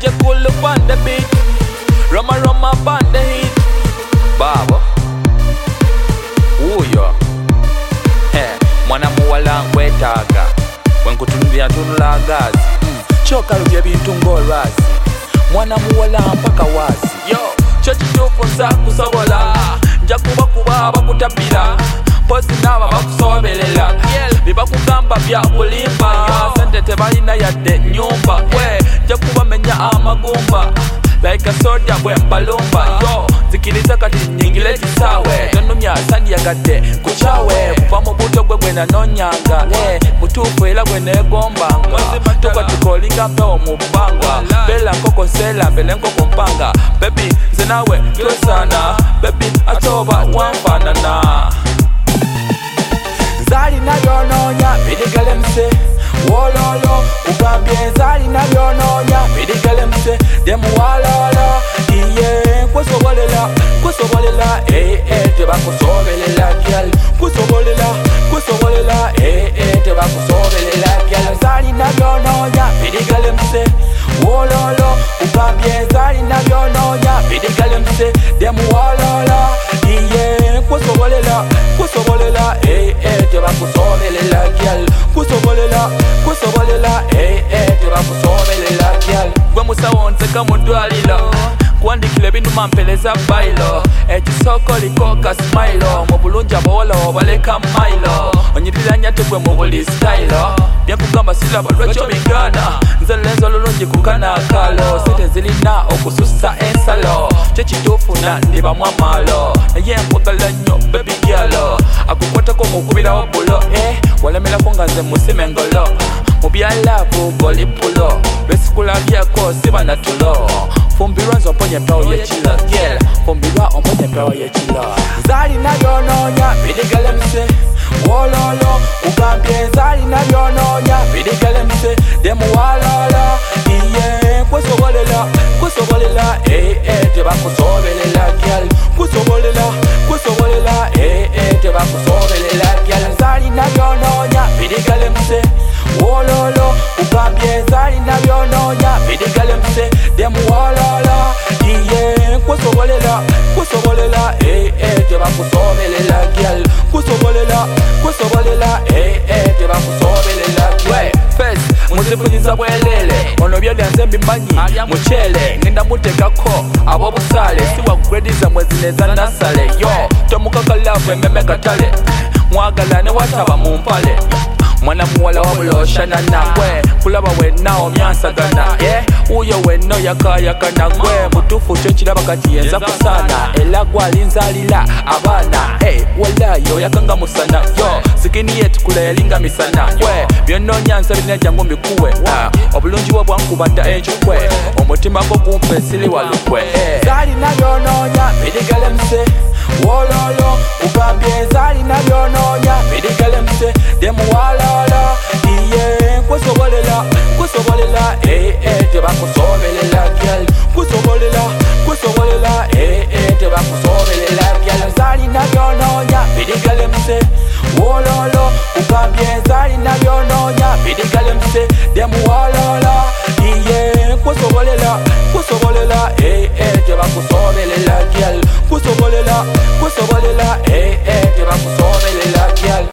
DJ Cool up on the beat, Roma on the heat. Baba, uyo mwana muwala nkwetaaga wenkutunulira tunula gazi choka lubye bintu ng'olwazi mwana muwala mpaka wazi yo kyo kituufu nza kusobola nja kubakuba bakutabira pozi n'aba bakusoberera bibakugamba bya bulimba sente tebalina yadde nyumba nja kubamenya amagumba like a soldier bwe mbalumba yo zikiriza kati nyingile kisaawe tonumya sandiyagadde kuchawe kuva mu buto gwe gwe nanonyanga mutuufu era gwe neegombanga tuka tukolinga mpewo mu bbanga bela nkoko nsela mbele nkoko mpanga bebi nze nawe twesana bebi ate oba wanfaanana nzalina byonoonya birigalemuse wololo ugambye nzalina byonoonya birigalemuse demuwalala iye kwesobolela tebakusobelela gyal kwesobolela tebakusobelela gyal nzalina byonoonya birigalemuse wololo ugambye nzalina byonoonya birigalemuse demuwalala iye kwesobolela tebakusobelela gyal kwesobolela tebakusobelela gyal gwe musawo nzeka mu ddwaliro kuwandikira ebinuma mpeleza bayiro ekisoko likoka simayiro mu bulungi abawala obaleka mayiro onyiriranya tegwe mu buli sitayiro byenkugamba siraba lwekyo bigana nze lenzo olulungi kukanakalo sente zirina okususa ensalo kyekituufuna ndibamu amaalo naye nkwagala nnyo bebigyalo akukwatako mukubirawo bulo walemerako nga nze musime engolo mu byalavu golipulo lwesikulabyeko siba natulo fumbirwa nze omponye empewo y'ekilo fumbirwa omponye empewo y'ekilo nzalina byonoonya birigalemuse wololo ugambye nzalina byonoonya birigalemuse demuwalala iye kwesobolela tebakusobelela gyal kwesobolela tebakusobelela gyal nzalina byonoonya birigalemuse wololo ugambye nzalina byonoonya birigalemuse demuwalala iye kwesobolela tebakusobelela gyal kwesobolela tebakusobelela gyal fes muzifunyiza bwelele ono byolyanze mbimanyi mukyele ngenda mutekako ab'obusale siwagurediza mwezineza nasale yo tomukakalavu ememe katale mwagala ne wataba mu mpale mwana muwala wabula oshanana gwe kulaba wenna omyansagana uyo wenna yakayakana gwe mutuufu kyo kiraba kati yenza kusaana era gwalinzalira abaana walayo yakanga musana yo sikini ye tukula yalinga misana gwe byonnoonya nsa birina jangu mbikuwe obulungi bwe bwankuba dda enkikwe omutima gwo gumpe siri walukwe zalina byonoonya birigalemuse wololo ugambye nzalina byonoonya birigalemuse demuwalala iye kwesobolela tebakusobelela gyal kwesobolela tebakusobelela gyal nzalina byonoonya birigalemuse wololo ugambye nzalina byonoonya birigalemuse demuwalala iye kwesobolela tebakusobelela gyal kwesobolela tebakusobelela gyal